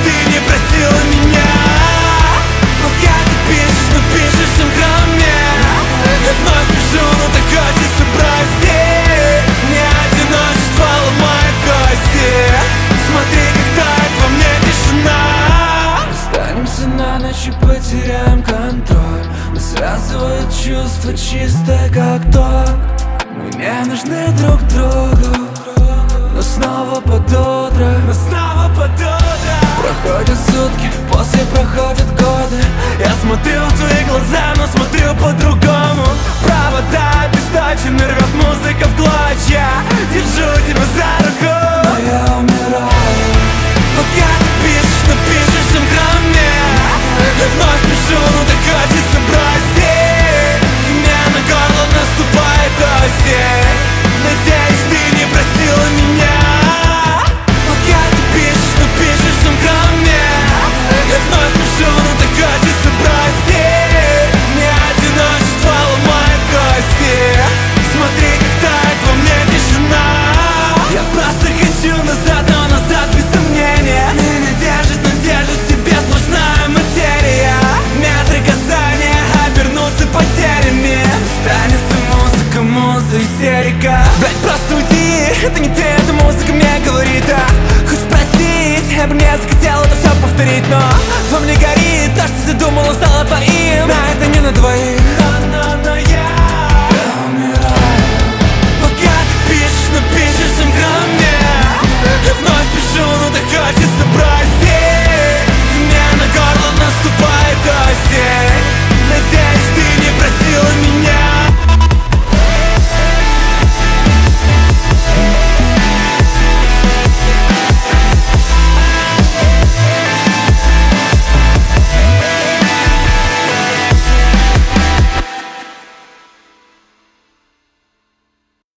ты не просила меня. Пока ты пишешь, но пишешь в синхроне. Я вновь пишу, но так хочется бросить. Мне одиночество ломает кости. Смотри, как тает во мне тишина. Останемся на ночь и потеряем контроль. Нас связывают чувства чистые, как ток. Мы не нужны друг другу, но снова под утро. Проходят сутки, после проходят годы. Я смотрю в твои глаза, но смотрю по-другому.